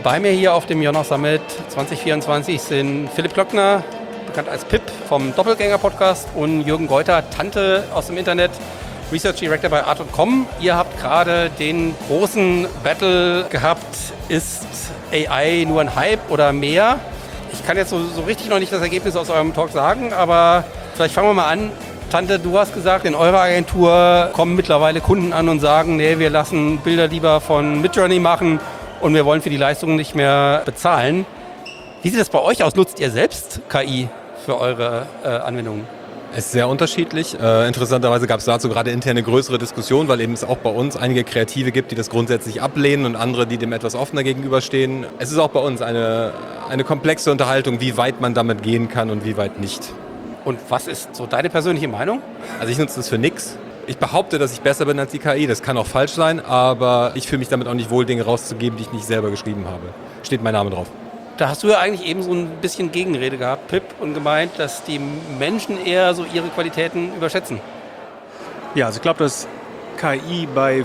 Bei mir hier auf dem Jonas Summit 2024 sind Philipp Glöckner, bekannt als Pip vom Doppelgänger-Podcast, und Jürgen Geuter, Tante aus dem Internet, Research Director bei Art.com. Ihr habt gerade den großen Battle gehabt, ist AI nur ein Hype oder mehr? Ich kann jetzt so richtig noch nicht das Ergebnis aus eurem Talk sagen, aber vielleicht fangen wir mal an. Tante, du hast gesagt, in eurer Agentur kommen mittlerweile Kunden an und sagen, nee, wir lassen Bilder lieber von Midjourney machen und wir wollen für die Leistungen nicht mehr bezahlen. Wie sieht das bei euch aus? Nutzt ihr selbst KI für eure Anwendungen? Es ist sehr unterschiedlich. Interessanterweise gab es dazu gerade interne größere Diskussionen, weil eben es auch bei uns einige Kreative gibt, die das grundsätzlich ablehnen und andere, die dem etwas offener gegenüberstehen. Es ist auch bei uns eine komplexe Unterhaltung, wie weit man damit gehen kann und wie weit nicht. Und was ist so deine persönliche Meinung? Also ich nutze das für nichts. Ich behaupte, dass ich besser bin als die KI. Das kann auch falsch sein, aber ich fühle mich damit auch nicht wohl, Dinge rauszugeben, die ich nicht selber geschrieben habe. Steht mein Name drauf. Da hast du ja eigentlich eben so ein bisschen Gegenrede gehabt, Pip, und gemeint, dass die Menschen eher so ihre Qualitäten überschätzen. Ja, also ich glaube, dass KI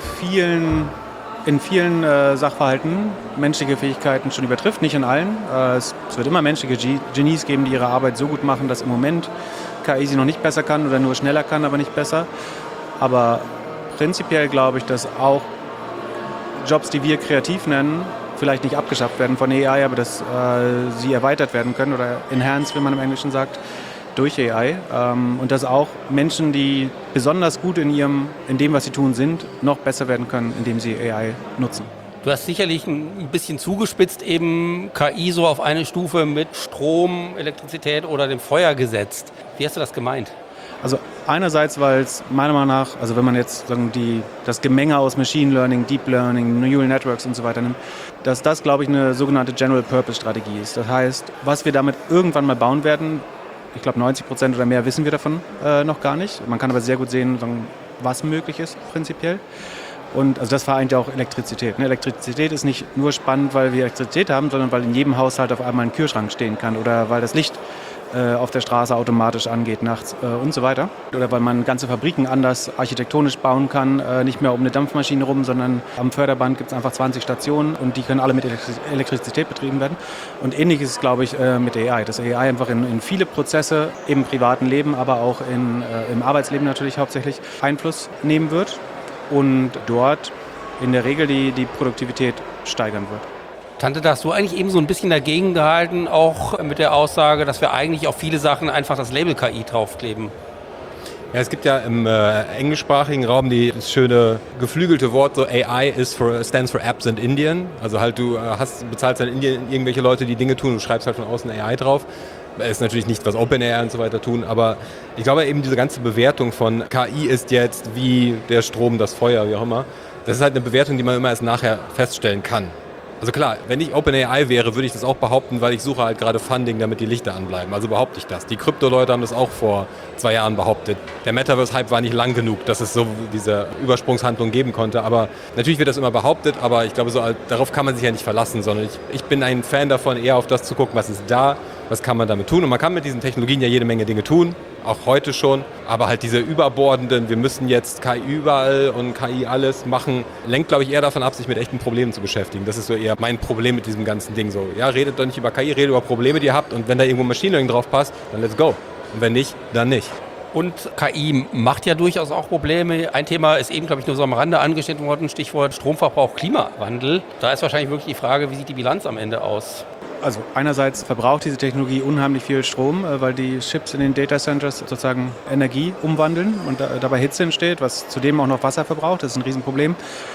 in vielen Sachverhalten menschliche Fähigkeiten schon übertrifft, nicht in allen. Es wird immer menschliche Genies geben, die ihre Arbeit so gut machen, dass im Moment KI sie noch nicht besser kann oder nur schneller kann, aber nicht besser. Aber prinzipiell glaube ich, dass auch Jobs, die wir kreativ nennen, vielleicht nicht abgeschafft werden von AI, aber dass sie erweitert werden können oder enhanced, wie man im Englischen sagt, durch AI. Und dass auch Menschen, die besonders gut in dem, was sie tun, sind, noch besser werden können, indem sie AI nutzen. Du hast sicherlich ein bisschen zugespitzt eben KI so auf eine Stufe mit Strom, Elektrizität oder dem Feuer gesetzt. Wie hast du das gemeint? Also einerseits, weil es meiner Meinung nach, also wenn man jetzt sagen, das Gemenge aus Machine Learning, Deep Learning, Neural Networks und so weiter nimmt, dass das, glaube ich, eine sogenannte General-Purpose-Strategie ist. Das heißt, was wir damit irgendwann mal bauen werden, ich glaube 90% oder mehr wissen wir davon noch gar nicht. Man kann aber sehr gut sehen, was möglich ist prinzipiell. Und also das vereint ja auch Elektrizität. Elektrizität ist nicht nur spannend, weil wir Elektrizität haben, sondern weil in jedem Haushalt auf einmal ein Kühlschrank stehen kann oder weil das Licht auf der Straße automatisch angeht nachts und so weiter. Oder weil man ganze Fabriken anders architektonisch bauen kann, nicht mehr um eine Dampfmaschine rum, sondern am Förderband gibt es einfach 20 Stationen und die können alle mit Elektrizität betrieben werden. Und ähnlich ist es, glaube ich, mit AI. Dass AI einfach in viele Prozesse im privaten Leben, aber auch im Arbeitsleben natürlich hauptsächlich Einfluss nehmen wird und dort in der Regel die Produktivität steigern wird. Tante, da hast du eigentlich eben so ein bisschen dagegen gehalten, auch mit der Aussage, dass wir eigentlich auf viele Sachen einfach das Label KI draufkleben. Ja, es gibt ja im englischsprachigen Raum das schöne geflügelte Wort, so AI stands for Apps in Indian. Also halt du bezahlst dann in Indien irgendwelche Leute, die Dinge tun, du schreibst halt von außen AI drauf. Das ist natürlich nicht, was OpenAI und so weiter tun, aber ich glaube eben diese ganze Bewertung von KI ist jetzt wie der Strom, das Feuer, wie auch immer. Das ist halt eine Bewertung, die man immer erst nachher feststellen kann. Also klar, wenn ich OpenAI wäre, würde ich das auch behaupten, weil ich suche halt gerade Funding, damit die Lichter anbleiben. Also behaupte ich das. Die Krypto-Leute haben das auch vor 2 Jahren behauptet. Der Metaverse-Hype war nicht lang genug, dass es so diese Übersprungshandlung geben konnte. Aber natürlich wird das immer behauptet, aber ich glaube, darauf kann man sich ja nicht verlassen, sondern ich bin ein Fan davon, eher auf das zu gucken, was ist da, was kann man damit tun. Und man kann mit diesen Technologien ja jede Menge Dinge tun, auch heute schon. Aber halt diese überbordenden, wir müssen jetzt KI überall und KI alles machen, lenkt, glaube ich, eher davon ab, sich mit echten Problemen zu beschäftigen. Das ist so eher mein Problem mit diesem ganzen Ding. So, ja, redet doch nicht über KI, redet über Probleme, die ihr habt. Und wenn da irgendwo Machine Learning drauf passt, dann let's go. Und wenn nicht, dann nicht. Und KI macht ja durchaus auch Probleme. Ein Thema ist eben, glaube ich, nur so am Rande angeschnitten worden, Stichwort Stromverbrauch, Klimawandel. Da ist wahrscheinlich wirklich die Frage, wie sieht die Bilanz am Ende aus? Also einerseits verbraucht diese Technologie unheimlich viel Strom, weil die Chips in den Datacenters sozusagen Energie umwandeln und dabei Hitze entsteht, was zudem auch noch Wasser verbraucht. Das ist ein Riesenproblem.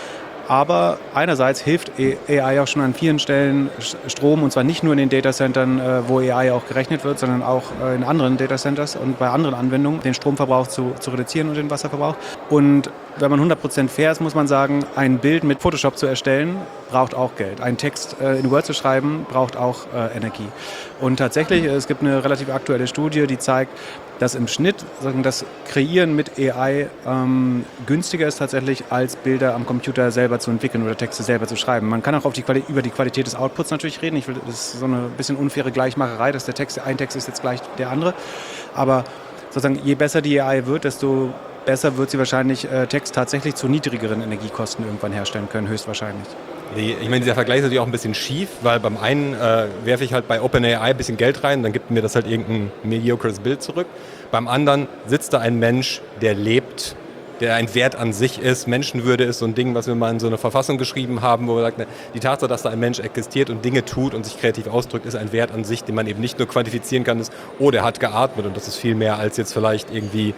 Aber einerseits hilft AI auch schon an vielen Stellen Strom, und zwar nicht nur in den Datacentern, wo AI auch gerechnet wird, sondern auch in anderen Datacenters und bei anderen Anwendungen, den Stromverbrauch zu reduzieren und den Wasserverbrauch. Und wenn man 100% fair ist, muss man sagen, ein Bild mit Photoshop zu erstellen, braucht auch Geld. Einen Text in Word zu schreiben, braucht auch Energie. Und tatsächlich, es gibt eine relativ aktuelle Studie, die zeigt, dass im Schnitt das Kreieren mit AI günstiger ist tatsächlich, als Bilder am Computer selber zu entwickeln oder Texte selber zu schreiben. Man kann auch über die Qualität des Outputs natürlich reden. Das ist so eine bisschen unfaire Gleichmacherei, dass ein Text ist jetzt gleich der andere. Aber sozusagen, je besser die AI wird, desto besser wird sie wahrscheinlich Text tatsächlich zu niedrigeren Energiekosten irgendwann herstellen können, höchstwahrscheinlich. Ich meine, dieser Vergleich ist natürlich auch ein bisschen schief, weil beim einen werfe ich halt bei OpenAI ein bisschen Geld rein, dann gibt mir das halt irgendein mediocres Bild zurück. Beim anderen sitzt da ein Mensch, der lebt, der ein Wert an sich ist. Menschenwürde ist so ein Ding, was wir mal in so eine Verfassung geschrieben haben, wo wir sagen, die Tatsache, dass da ein Mensch existiert und Dinge tut und sich kreativ ausdrückt, ist ein Wert an sich, den man eben nicht nur quantifizieren kann, ist, oh, der hat geatmet und das ist viel mehr, als jetzt vielleicht irgendwie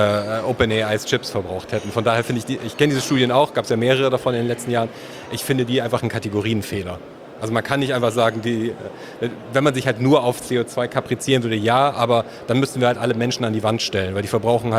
OpenAIs Chips verbraucht hätten. Von daher finde ich kenne diese Studien auch, gab es ja mehrere davon in den letzten Jahren, ich finde die einfach ein Kategorienfehler. Also man kann nicht einfach sagen, wenn man sich halt nur auf CO2 kaprizieren würde, ja, aber dann müssten wir halt alle Menschen an die Wand stellen, weil die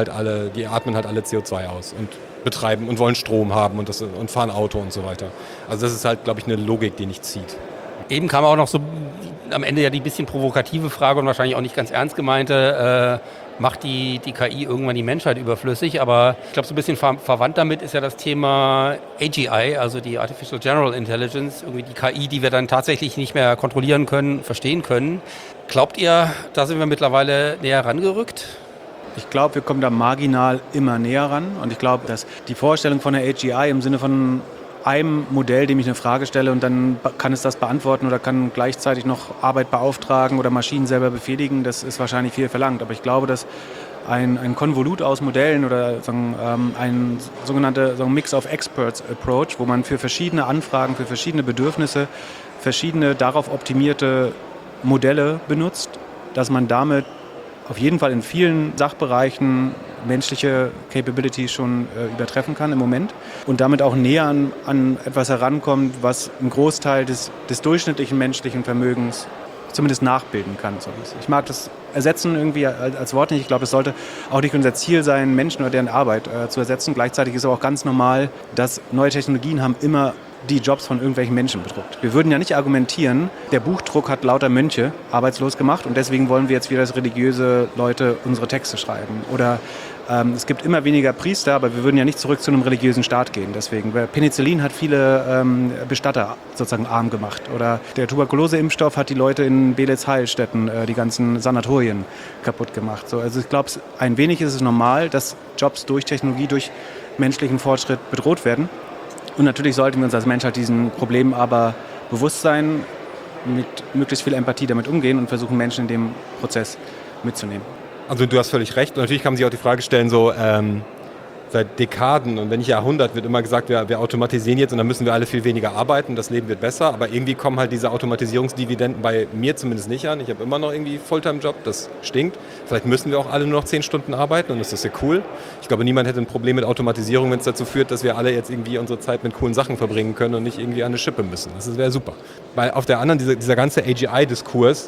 atmen halt alle CO2 aus und betreiben und wollen Strom haben und fahren Auto und so weiter. Also das ist halt, glaube ich, eine Logik, die nicht zieht. Eben kam auch noch so am Ende ja die bisschen provokative Frage und wahrscheinlich auch nicht ganz ernst gemeinte, macht die KI irgendwann die Menschheit überflüssig? Aber ich glaube, so ein bisschen verwandt damit ist ja das Thema AGI, also die Artificial General Intelligence, irgendwie die KI, die wir dann tatsächlich nicht mehr kontrollieren können, verstehen können. Glaubt ihr, da sind wir mittlerweile näher rangerückt? Ich glaube, wir kommen da marginal immer näher ran. Und ich glaube, dass die Vorstellung von der AGI im Sinne von einem Modell, dem ich eine Frage stelle und dann kann es das beantworten oder kann gleichzeitig noch Arbeit beauftragen oder Maschinen selber befehligen, das ist wahrscheinlich viel verlangt. Aber ich glaube, dass ein Konvolut aus Modellen oder ein sogenannter Mix of Experts Approach, wo man für verschiedene Anfragen, für verschiedene Bedürfnisse, verschiedene darauf optimierte Modelle benutzt, dass man damit auf jeden Fall in vielen Sachbereichen menschliche Capabilities schon übertreffen kann im Moment und damit auch näher an etwas herankommt, was einen Großteil des durchschnittlichen menschlichen Vermögens zumindest nachbilden kann. Ich mag das Ersetzen irgendwie als Wort nicht. Ich glaube, es sollte auch nicht unser Ziel sein, Menschen oder deren Arbeit zu ersetzen. Gleichzeitig ist aber auch ganz normal, dass neue Technologien haben immer die Jobs von irgendwelchen Menschen bedruckt. Wir würden ja nicht argumentieren, der Buchdruck hat lauter Mönche arbeitslos gemacht und deswegen wollen wir jetzt wieder als religiöse Leute unsere Texte schreiben. Oder es gibt immer weniger Priester, aber wir würden ja nicht zurück zu einem religiösen Staat gehen. Deswegen, Penicillin hat viele Bestatter sozusagen arm gemacht. Oder der Tuberkuloseimpfstoff hat die Leute in Belitz-Heilstätten, die ganzen Sanatorien kaputt gemacht. So, also ich glaube, ein wenig ist es normal, dass Jobs durch Technologie, durch menschlichen Fortschritt bedroht werden. Und natürlich sollten wir uns als Menschheit diesen Problemen aber bewusst sein, mit möglichst viel Empathie damit umgehen und versuchen, Menschen in dem Prozess mitzunehmen. Also du hast völlig recht. Und natürlich kann man sich auch die Frage stellen, so seit Dekaden und wenn nicht Jahrhundert wird immer gesagt, wir automatisieren jetzt und dann müssen wir alle viel weniger arbeiten, das Leben wird besser. Aber irgendwie kommen halt diese Automatisierungsdividenden bei mir zumindest nicht an. Ich habe immer noch irgendwie Fulltime-Job, das stinkt. Vielleicht müssen wir auch alle nur noch 10 Stunden arbeiten und das ist ja cool. Ich glaube, niemand hätte ein Problem mit Automatisierung, wenn es dazu führt, dass wir alle jetzt irgendwie unsere Zeit mit coolen Sachen verbringen können und nicht irgendwie an eine Schippe müssen. Das wäre super. Weil auf der anderen, dieser ganze AGI-Diskurs,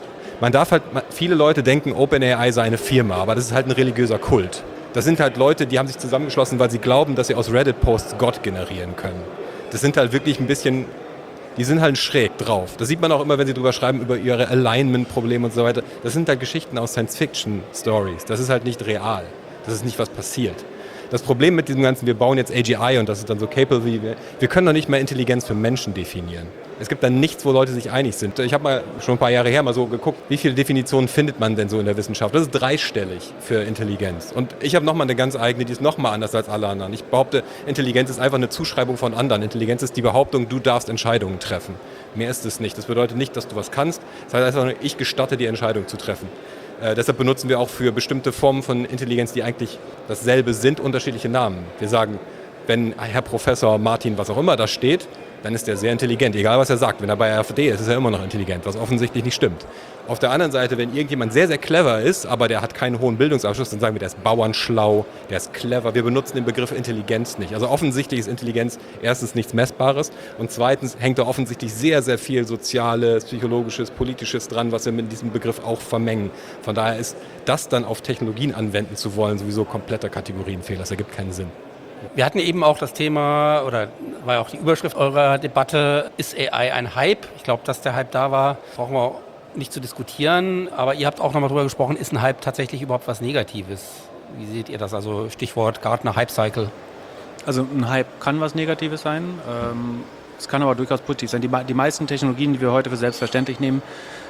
viele Leute denken, OpenAI sei eine Firma, aber das ist halt ein religiöser Kult. Das sind halt Leute, die haben sich zusammengeschlossen, weil sie glauben, dass sie aus Reddit-Posts Gott generieren können. Das sind halt wirklich ein bisschen, die sind halt schräg drauf. Das sieht man auch immer, wenn sie drüber schreiben, über ihre Alignment-Probleme und so weiter. Das sind halt Geschichten aus Science-Fiction-Stories. Das ist halt nicht real. Das ist nicht, was passiert. Das Problem mit diesem Ganzen, wir bauen jetzt AGI und das ist dann so capable wie wir können doch nicht mehr Intelligenz für Menschen definieren. Es gibt dann nichts, wo Leute sich einig sind. Ich habe mal schon ein paar Jahre her mal so geguckt, wie viele Definitionen findet man denn so in der Wissenschaft? Das ist 3-stellig für Intelligenz. Und ich habe nochmal eine ganz eigene, die ist nochmal anders als alle anderen. Ich behaupte, Intelligenz ist einfach eine Zuschreibung von anderen. Intelligenz ist die Behauptung, du darfst Entscheidungen treffen. Mehr ist es nicht. Das bedeutet nicht, dass du was kannst. Das heißt einfach nur, ich gestatte die Entscheidung zu treffen. Deshalb benutzen wir auch für bestimmte Formen von Intelligenz, die eigentlich dasselbe sind, unterschiedliche Namen. Wir sagen, wenn Herr Professor Martin, was auch immer da steht, dann ist er sehr intelligent, egal was er sagt. Wenn er bei AfD ist, ist er immer noch intelligent, was offensichtlich nicht stimmt. Auf der anderen Seite, wenn irgendjemand sehr, sehr clever ist, aber der hat keinen hohen Bildungsabschluss, dann sagen wir, der ist bauernschlau, der ist clever. Wir benutzen den Begriff Intelligenz nicht. Also offensichtlich ist Intelligenz erstens nichts Messbares und zweitens hängt da offensichtlich sehr, sehr viel Soziales, Psychologisches, Politisches dran, was wir mit diesem Begriff auch vermengen. Von daher ist das dann auf Technologien anwenden zu wollen sowieso kompletter Kategorienfehler. Das ergibt keinen Sinn. Wir hatten eben auch das Thema, oder war ja auch die Überschrift eurer Debatte, ist AI ein Hype? Ich glaube, dass der Hype da war, brauchen wir nicht zu diskutieren. Aber ihr habt auch nochmal drüber gesprochen, ist ein Hype tatsächlich überhaupt was Negatives? Wie seht ihr das? Also Stichwort Gartner Hype Cycle. Also ein Hype kann was Negatives sein. Es kann aber durchaus positiv sein. Die meisten Technologien, die wir heute für selbstverständlich nehmen,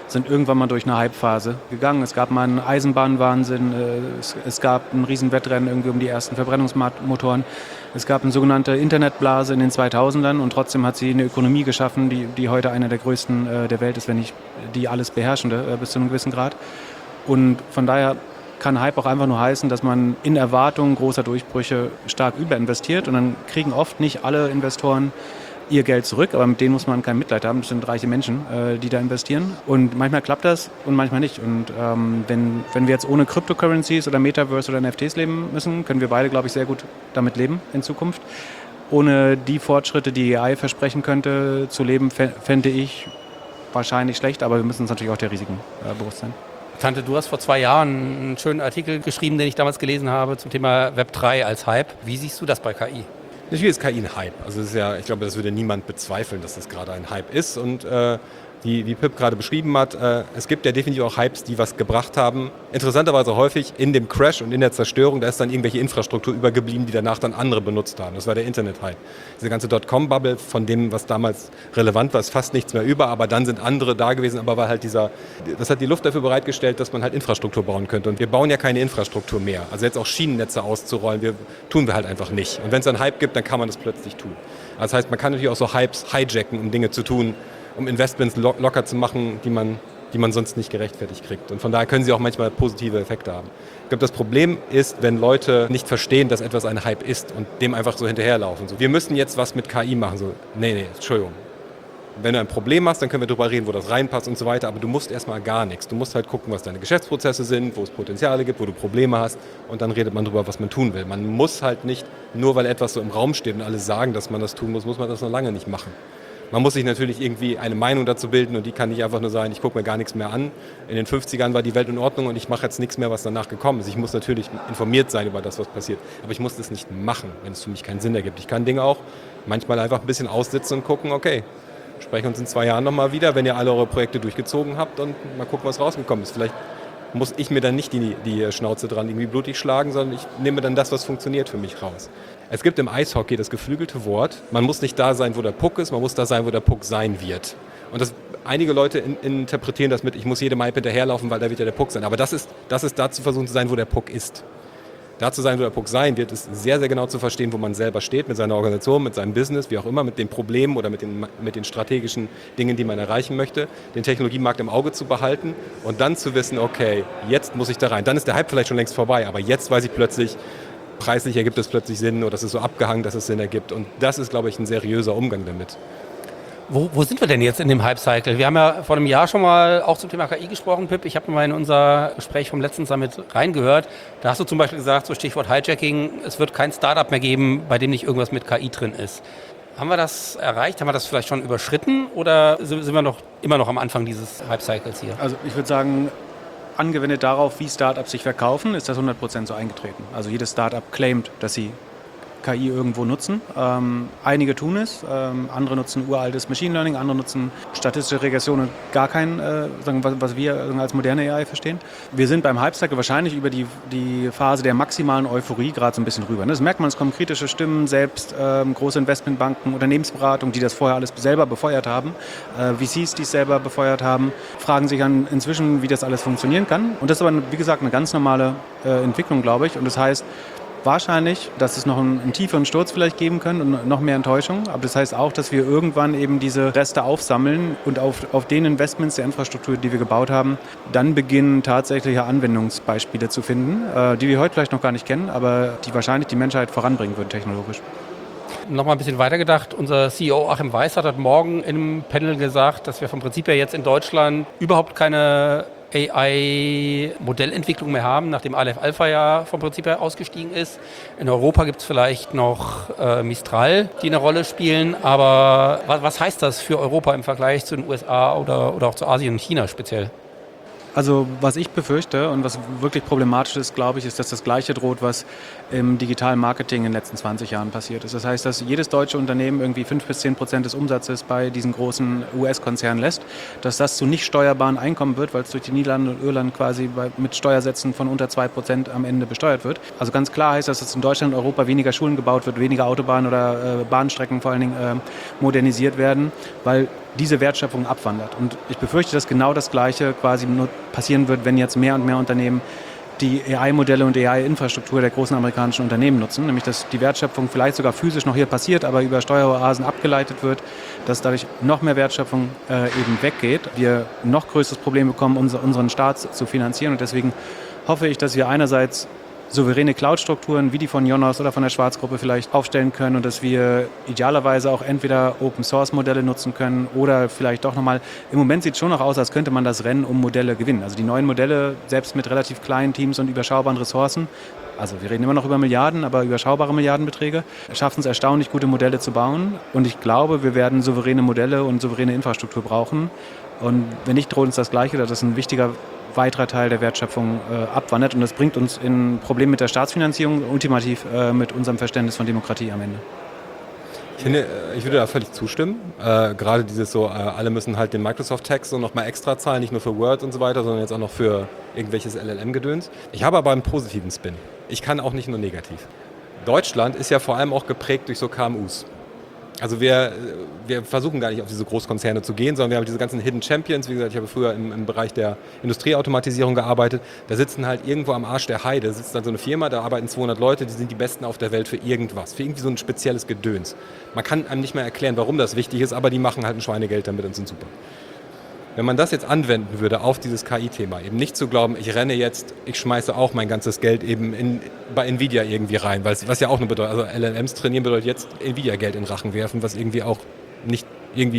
sind irgendwann mal durch eine Hype-Phase gegangen. Es gab mal einen Eisenbahnwahnsinn, es gab ein Riesenwettrennen irgendwie um die ersten Verbrennungsmotoren. Es gab eine sogenannte Internetblase in den 2000ern und trotzdem hat sie eine Ökonomie geschaffen, die heute eine der größten der Welt ist, wenn nicht die alles beherrschende bis zu einem gewissen Grad. Und von daher kann Hype auch einfach nur heißen, dass man in Erwartung großer Durchbrüche stark überinvestiert und dann kriegen oft nicht alle Investoren ihr Geld zurück, aber mit denen muss man kein Mitleid haben. Das sind reiche Menschen, die da investieren. Und manchmal klappt das und manchmal nicht. Und wenn wir jetzt ohne Cryptocurrencies oder Metaverse oder NFTs leben müssen, können wir beide, glaube ich, sehr gut damit leben in Zukunft. Ohne die Fortschritte, die AI versprechen könnte, zu leben, fände ich wahrscheinlich schlecht. Aber wir müssen uns natürlich auch der Risiken bewusst sein. Tante, du hast vor 2 Jahren einen schönen Artikel geschrieben, den ich damals gelesen habe, zum Thema Web3 als Hype. Wie siehst du das bei KI? Natürlich ist KI ein Hype. Also es ist ja, ich glaube, das würde niemand bezweifeln, dass das gerade ein Hype ist. Und wie Pip gerade beschrieben hat, es gibt ja definitiv auch Hypes, die was gebracht haben. Interessanterweise häufig in dem Crash und in der Zerstörung, da ist dann irgendwelche Infrastruktur übergeblieben, die danach dann andere benutzt haben. Das war der Internet-Hype. Diese ganze Dotcom-Bubble, von dem, was damals relevant war, ist fast nichts mehr über, aber dann sind andere da gewesen, aber weil halt das hat die Luft dafür bereitgestellt, dass man halt Infrastruktur bauen könnte. Und wir bauen ja keine Infrastruktur mehr. Also jetzt auch Schienennetze auszurollen, tun wir halt einfach nicht. Und wenn es einen Hype gibt, dann kann man das plötzlich tun. Das heißt, man kann natürlich auch so Hypes hijacken, um Dinge zu tun, um Investments locker zu machen, die man sonst nicht gerechtfertigt kriegt. Und von daher können sie auch manchmal positive Effekte haben. Ich glaube, das Problem ist, wenn Leute nicht verstehen, dass etwas ein Hype ist und dem einfach so hinterherlaufen. So, wir müssen jetzt was mit KI machen. So, nee, Entschuldigung. Wenn du ein Problem hast, dann können wir darüber reden, wo das reinpasst und so weiter. Aber du musst erstmal gar nichts. Du musst halt gucken, was deine Geschäftsprozesse sind, wo es Potenziale gibt, wo du Probleme hast. Und dann redet man darüber, was man tun will. Man muss halt nicht, nur weil etwas so im Raum steht und alle sagen, dass man das tun muss man das noch lange nicht machen. Man muss sich natürlich irgendwie eine Meinung dazu bilden und die kann nicht einfach nur sein, ich gucke mir gar nichts mehr an. In den 50ern war die Welt in Ordnung und ich mache jetzt nichts mehr, was danach gekommen ist. Ich muss natürlich informiert sein über das, was passiert. Aber ich muss das nicht machen, wenn es für mich keinen Sinn ergibt. Ich kann Dinge auch manchmal einfach ein bisschen aussitzen und gucken, okay, sprechen uns in 2 Jahren nochmal wieder, wenn ihr alle eure Projekte durchgezogen habt und mal gucken, was rausgekommen ist. Vielleicht muss ich mir dann nicht die Schnauze dran irgendwie blutig schlagen, sondern ich nehme dann das, was funktioniert für mich raus. Es gibt im Eishockey das geflügelte Wort, man muss nicht da sein, wo der Puck ist, man muss da sein, wo der Puck sein wird. Und einige Leute interpretieren das mit, ich muss jedem Hype hinterherlaufen, weil da wird ja der Puck sein. Aber das ist da zu versuchen zu sein, wo der Puck ist. Da zu sein, wo der Puck sein wird, ist sehr, sehr genau zu verstehen, wo man selber steht, mit seiner Organisation, mit seinem Business, wie auch immer, mit den Problemen oder mit den strategischen Dingen, die man erreichen möchte, den Technologiemarkt im Auge zu behalten und dann zu wissen, okay, jetzt muss ich da rein. Dann ist der Hype vielleicht schon längst vorbei, aber jetzt weiß ich plötzlich, preislich ergibt es plötzlich Sinn oder es ist so abgehangen, dass es Sinn ergibt. Und das ist, glaube ich, ein seriöser Umgang damit. Wo sind wir denn jetzt in dem Hype-Cycle? Wir haben ja vor einem Jahr schon mal auch zum Thema KI gesprochen, Pip. Ich habe mal in unser Gespräch vom letzten Summit reingehört. Da hast du zum Beispiel gesagt, so Stichwort Hijacking, es wird kein Startup mehr geben, bei dem nicht irgendwas mit KI drin ist. Haben wir das erreicht? Haben wir das vielleicht schon überschritten? Oder sind wir immer noch am Anfang dieses Hype-Cycles hier? Also ich würde sagen, angewendet darauf, wie Startups sich verkaufen, ist das 100% so eingetreten. Also jedes Startup claimt, dass sie KI irgendwo nutzen. Einige tun es, andere nutzen uraltes Machine Learning, andere nutzen statistische Regression und gar kein, was wir als moderne AI verstehen. Wir sind beim Hype-Cycle wahrscheinlich über die Phase der maximalen Euphorie gerade so ein bisschen rüber. Das merkt man, es kommen kritische Stimmen, selbst große Investmentbanken, Unternehmensberatung, die das vorher alles selber befeuert haben, VCs, die es selber befeuert haben, fragen sich an inzwischen, wie das alles funktionieren kann. Und das ist aber, wie gesagt, eine ganz normale Entwicklung, glaube ich. Und das heißt, wahrscheinlich, dass es noch einen tieferen Sturz vielleicht geben kann und noch mehr Enttäuschung. Aber das heißt auch, dass wir irgendwann eben diese Reste aufsammeln und auf den Investments der Infrastruktur, die wir gebaut haben, dann beginnen tatsächliche Anwendungsbeispiele zu finden, die wir heute vielleicht noch gar nicht kennen, aber die wahrscheinlich die Menschheit voranbringen würden technologisch. Nochmal ein bisschen weitergedacht. Unser CEO Achim Weiß hat heute Morgen im Panel gesagt, dass wir vom Prinzip her jetzt in Deutschland überhaupt keine AI-Modellentwicklung mehr haben, nachdem Aleph Alpha ja vom Prinzip her ausgestiegen ist. In Europa gibt es vielleicht noch Mistral, die eine Rolle spielen, aber was heißt das für Europa im Vergleich zu den USA oder auch zu Asien und China speziell? Also was ich befürchte und was wirklich problematisch ist, glaube ich, ist, dass das Gleiche droht, was im digitalen Marketing in den letzten 20 Jahren passiert ist. Das heißt, dass jedes deutsche Unternehmen irgendwie 5-10% des Umsatzes bei diesen großen US-Konzernen lässt, dass das zu nicht steuerbaren Einkommen wird, weil es durch die Niederlande und Irland quasi mit Steuersätzen von unter 2% am Ende besteuert wird. Also ganz klar heißt das, dass in Deutschland und Europa weniger Schulen gebaut wird, weniger Autobahnen oder Bahnstrecken vor allen Dingen modernisiert werden, weil diese Wertschöpfung abwandert. Und ich befürchte, dass genau das Gleiche quasi nur passieren wird, wenn jetzt mehr und mehr Unternehmen die AI-Modelle und AI-Infrastruktur der großen amerikanischen Unternehmen nutzen, nämlich dass die Wertschöpfung vielleicht sogar physisch noch hier passiert, aber über Steueroasen abgeleitet wird, dass dadurch noch mehr Wertschöpfung eben weggeht. Wir ein noch größeres Problem bekommen, unseren Staat zu finanzieren, und deswegen hoffe ich, dass wir einerseits souveräne Cloud-Strukturen wie die von Yonos oder von der Schwarz-Gruppe vielleicht aufstellen können und dass wir idealerweise auch entweder Open-Source-Modelle nutzen können oder vielleicht doch nochmal, im Moment sieht es schon noch aus, als könnte man das Rennen um Modelle gewinnen. Also die neuen Modelle, selbst mit relativ kleinen Teams und überschaubaren Ressourcen, also wir reden immer noch über Milliarden, aber überschaubare Milliardenbeträge, schaffen es erstaunlich, gute Modelle zu bauen. Und ich glaube, wir werden souveräne Modelle und souveräne Infrastruktur brauchen. Und wenn nicht, droht uns das Gleiche, dass das ein wichtiger weiterer Teil der Wertschöpfung abwandert. Und das bringt uns in Probleme mit der Staatsfinanzierung, ultimativ mit unserem Verständnis von Demokratie am Ende. Ich würde da völlig zustimmen. Gerade dieses so, alle müssen halt den Microsoft-Tax so nochmal extra zahlen, nicht nur für Word und so weiter, sondern jetzt auch noch für irgendwelches LLM-Gedöns. Ich habe aber einen positiven Spin. Ich kann auch nicht nur negativ. Deutschland ist ja vor allem auch geprägt durch so KMUs. Also wir versuchen gar nicht auf diese Großkonzerne zu gehen, sondern wir haben diese ganzen Hidden Champions. Wie gesagt, ich habe früher im Bereich der Industrieautomatisierung gearbeitet. Da sitzen halt irgendwo am Arsch der Heide, sitzt dann so eine Firma, da arbeiten 200 Leute, die sind die Besten auf der Welt für irgendwas, für irgendwie so ein spezielles Gedöns. Man kann einem nicht mehr erklären, warum das wichtig ist, aber die machen halt ein Schweinegeld damit und sind super. Wenn man das jetzt anwenden würde auf dieses KI-Thema, eben nicht zu glauben, ich schmeiße auch mein ganzes Geld eben bei Nvidia irgendwie rein, was ja auch eine bedeutet, also LLMs trainieren bedeutet jetzt Nvidia Geld in den Rachen werfen, was irgendwie auch nicht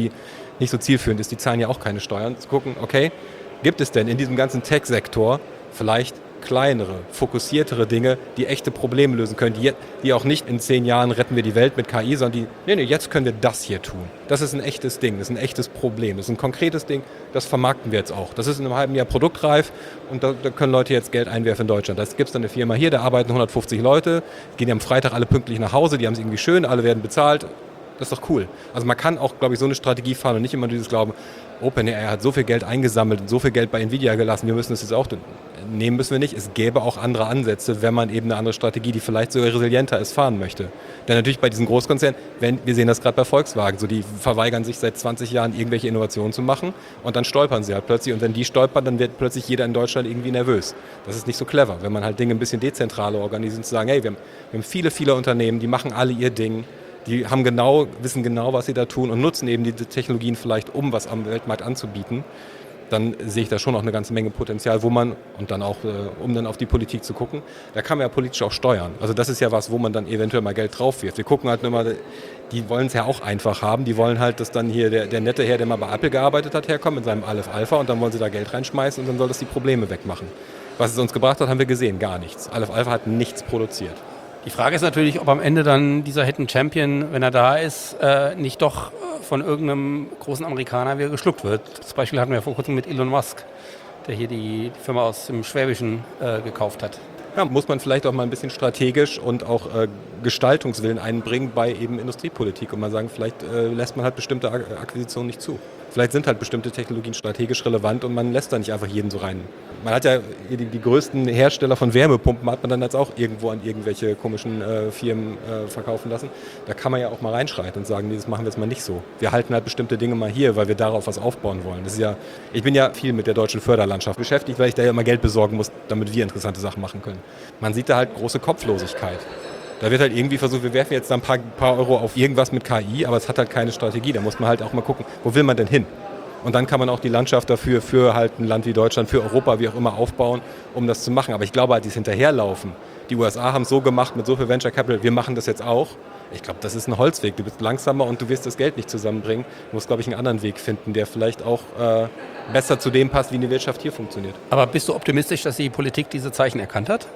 so zielführend ist. Die zahlen ja auch keine Steuern. Zu gucken, okay, gibt es denn in diesem ganzen Tech-Sektor vielleicht kleinere, fokussiertere Dinge, die echte Probleme lösen können, die auch nicht in 10 Jahren retten wir die Welt mit KI, sondern jetzt können wir das hier tun. Das ist ein echtes Ding, das ist ein echtes Problem, das ist ein konkretes Ding, das vermarkten wir jetzt auch. Das ist in einem halben Jahr produktreif und da können Leute jetzt Geld einwerfen in Deutschland. Da gibt es dann eine Firma hier, da arbeiten 150 Leute, gehen am Freitag alle pünktlich nach Hause, die haben es irgendwie schön, alle werden bezahlt. Das ist doch cool. Also man kann auch, glaube ich, so eine Strategie fahren und nicht immer dieses Glauben, OpenAI hat so viel Geld eingesammelt und so viel Geld bei Nvidia gelassen, wir müssen das jetzt auch nehmen, müssen wir nicht. Es gäbe auch andere Ansätze, wenn man eben eine andere Strategie, die vielleicht sogar resilienter ist, fahren möchte. Denn natürlich bei diesen Großkonzernen, wir sehen das gerade bei Volkswagen, so die verweigern sich seit 20 Jahren irgendwelche Innovationen zu machen und dann stolpern sie halt plötzlich und wenn die stolpern, dann wird plötzlich jeder in Deutschland irgendwie nervös. Das ist nicht so clever, wenn man halt Dinge ein bisschen dezentraler organisiert und zu sagen, hey, wir haben viele Unternehmen, die machen alle ihr Ding, die wissen genau, was sie da tun und nutzen eben diese Technologien vielleicht, um was am Weltmarkt anzubieten. Dann sehe ich da schon noch eine ganze Menge Potenzial, wo man, und dann auch, um dann auf die Politik zu gucken, da kann man ja politisch auch steuern. Also das ist ja was, wo man dann eventuell mal Geld drauf wirft. Wir gucken halt nur mal, die wollen es ja auch einfach haben. Die wollen halt, dass dann hier der nette Herr, der mal bei Apple gearbeitet hat, herkommt mit seinem Aleph Alpha und dann wollen sie da Geld reinschmeißen und dann soll das die Probleme wegmachen. Was es uns gebracht hat, haben wir gesehen, gar nichts. Aleph Alpha hat nichts produziert. Die Frage ist natürlich, ob am Ende dann dieser Hidden Champion, wenn er da ist, nicht doch von irgendeinem großen Amerikaner wieder geschluckt wird. Das Beispiel hatten wir vor kurzem mit Elon Musk, der hier die Firma aus dem Schwäbischen gekauft hat. Ja, muss man vielleicht auch mal ein bisschen strategisch und auch Gestaltungswillen einbringen bei eben Industriepolitik und mal sagen, vielleicht lässt man halt bestimmte Akquisitionen nicht zu. Vielleicht sind halt bestimmte Technologien strategisch relevant und man lässt da nicht einfach jeden so rein. Man hat ja die größten Hersteller von Wärmepumpen hat man dann jetzt auch irgendwo an irgendwelche komischen Firmen verkaufen lassen. Da kann man ja auch mal reinschreiten und sagen, nee, das machen wir jetzt mal nicht so. Wir halten halt bestimmte Dinge mal hier, weil wir darauf was aufbauen wollen. Das ist ja, ich bin ja viel mit der deutschen Förderlandschaft beschäftigt, weil ich da ja immer Geld besorgen muss, damit wir interessante Sachen machen können. Man sieht da halt große Kopflosigkeit. Da wird halt irgendwie versucht, wir werfen jetzt da ein paar Euro auf irgendwas mit KI, aber es hat halt keine Strategie. Da muss man halt auch mal gucken, wo will man denn hin? Und dann kann man auch die Landschaft dafür für halt ein Land wie Deutschland, für Europa, wie auch immer, aufbauen, um das zu machen. Aber ich glaube halt, dieses Hinterherlaufen. Die USA haben es so gemacht mit so viel Venture Capital, wir machen das jetzt auch. Ich glaube, das ist ein Holzweg. Du bist langsamer und du wirst das Geld nicht zusammenbringen. Du musst, glaube ich, einen anderen Weg finden, der vielleicht auch besser zu dem passt, wie eine Wirtschaft hier funktioniert. Aber bist du optimistisch, dass die Politik diese Zeichen erkannt hat?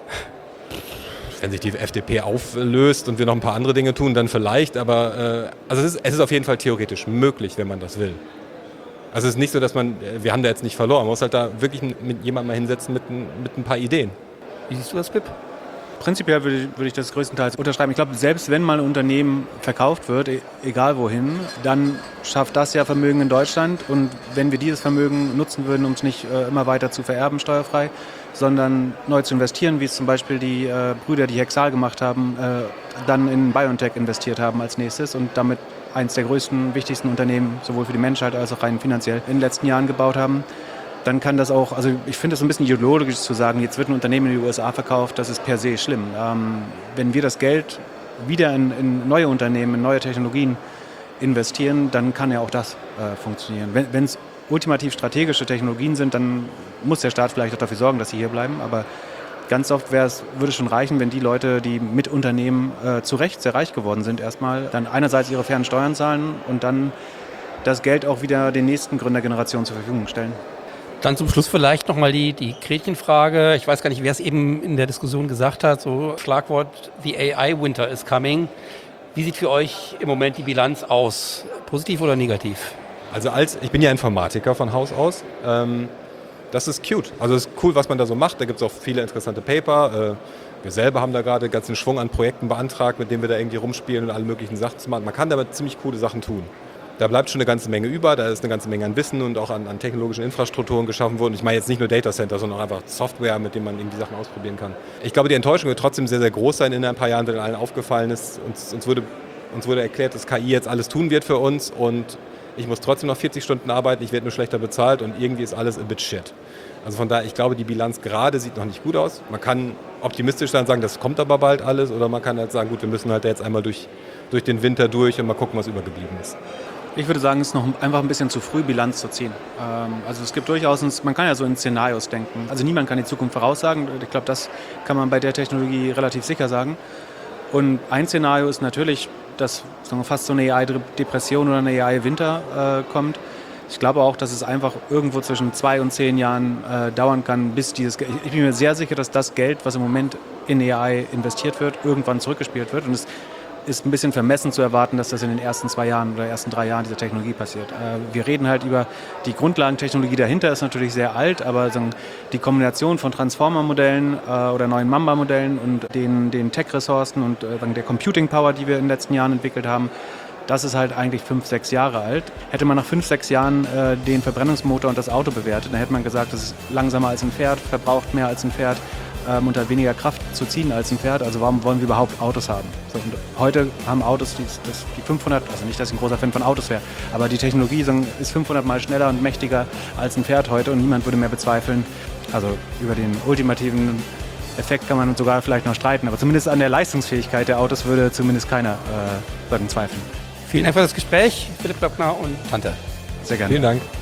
Wenn sich die FDP auflöst und wir noch ein paar andere Dinge tun, dann vielleicht. Aber also es ist auf jeden Fall theoretisch möglich, wenn man das will. Also es ist nicht so, dass wir haben da jetzt nicht verloren. Man muss halt da wirklich mit jemandem mal hinsetzen mit ein paar Ideen. Wie siehst du das, Pip? Prinzipiell würde ich das größtenteils unterschreiben. Ich glaube, selbst wenn mal ein Unternehmen verkauft wird, egal wohin, dann schafft das ja Vermögen in Deutschland. Und wenn wir dieses Vermögen nutzen würden, um es nicht immer weiter zu vererben, steuerfrei, sondern neu zu investieren, wie es zum Beispiel die Brüder, die Hexal gemacht haben, dann in BioNTech investiert haben als nächstes und damit eins der größten, wichtigsten Unternehmen, sowohl für die Menschheit als auch rein finanziell, in den letzten Jahren gebaut haben. Dann kann das auch, also ich finde es ein bisschen ideologisch zu sagen, jetzt wird ein Unternehmen in die USA verkauft, das ist per se schlimm. Wenn wir das Geld wieder in neue Unternehmen, in neue Technologien investieren, dann kann ja auch das funktionieren. Wenn es ultimativ strategische Technologien sind, dann muss der Staat vielleicht auch dafür sorgen, dass sie hier bleiben, aber ganz oft würde es schon reichen, wenn die Leute, die mit Unternehmen zu Recht sehr reich geworden sind, erstmal dann einerseits ihre fairen Steuern zahlen und dann das Geld auch wieder den nächsten Gründergenerationen zur Verfügung stellen. Dann zum Schluss vielleicht nochmal die Gretchenfrage. Ich weiß gar nicht, wer es eben in der Diskussion gesagt hat, so Schlagwort The AI Winter is coming. Wie sieht für euch im Moment die Bilanz aus? Positiv oder negativ? Also ich bin ja Informatiker von Haus aus. Das ist cute. Also es ist cool, was man da so macht. Da gibt es auch viele interessante Paper. Wir selber haben da gerade einen ganzen Schwung an Projekten beantragt, mit denen wir da irgendwie rumspielen und alle möglichen Sachen zu machen. Man kann damit ziemlich coole Sachen tun. Da bleibt schon eine ganze Menge über, da ist eine ganze Menge an Wissen und auch an technologischen Infrastrukturen geschaffen worden. Ich meine jetzt nicht nur Datacenter, sondern auch einfach Software, mit dem man eben die Sachen ausprobieren kann. Ich glaube, die Enttäuschung wird trotzdem sehr, sehr groß sein in ein paar Jahren, wenn allen aufgefallen ist. Uns wurde erklärt, dass KI jetzt alles tun wird für uns und ich muss trotzdem noch 40 Stunden arbeiten, ich werde nur schlechter bezahlt und irgendwie ist alles a bit shit. Also von daher, ich glaube, die Bilanz gerade sieht noch nicht gut aus. Man kann optimistisch sein und sagen, das kommt aber bald alles, oder man kann halt sagen, gut, wir müssen halt jetzt einmal durch den Winter durch und mal gucken, was übergeblieben ist. Ich würde sagen, es ist noch einfach ein bisschen zu früh, Bilanz zu ziehen. Also es gibt durchaus, man kann ja so in Szenarios denken. Also niemand kann die Zukunft voraussagen. Ich glaube, das kann man bei der Technologie relativ sicher sagen. Und ein Szenario ist natürlich, dass fast so eine AI-Depression oder eine AI-Winter kommt. Ich glaube auch, dass es einfach irgendwo zwischen 2 und 10 Jahren dauern kann, bis ich bin mir sehr sicher, dass das Geld, was im Moment in AI investiert wird, irgendwann zurückgespielt wird. Und es ist ein bisschen vermessen zu erwarten, dass das in den ersten 2 Jahren oder ersten 3 Jahren dieser Technologie passiert. Wir reden halt über die Grundlagentechnologie dahinter, ist natürlich sehr alt, aber die Kombination von Transformer-Modellen oder neuen Mamba-Modellen und den Tech-Ressourcen und der Computing-Power, die wir in den letzten Jahren entwickelt haben, das ist halt eigentlich 5, 6 Jahre alt. Hätte man nach 5, 6 Jahren den Verbrennungsmotor und das Auto bewertet, dann hätte man gesagt, das ist langsamer als ein Pferd, verbraucht mehr als ein Pferd und hat weniger Kraft zu ziehen als ein Pferd. Also warum wollen wir überhaupt Autos haben? So, und heute haben Autos die 500, also nicht, dass ich ein großer Fan von Autos wäre, aber die Technologie ist 500 Mal schneller und mächtiger als ein Pferd heute und niemand würde mehr bezweifeln. Also über den ultimativen Effekt kann man sogar vielleicht noch streiten, aber zumindest an der Leistungsfähigkeit der Autos würde zumindest keiner zweifeln. Vielen Dank für das Gespräch, Philipp Glockner und Tante. Sehr gerne. Vielen Dank.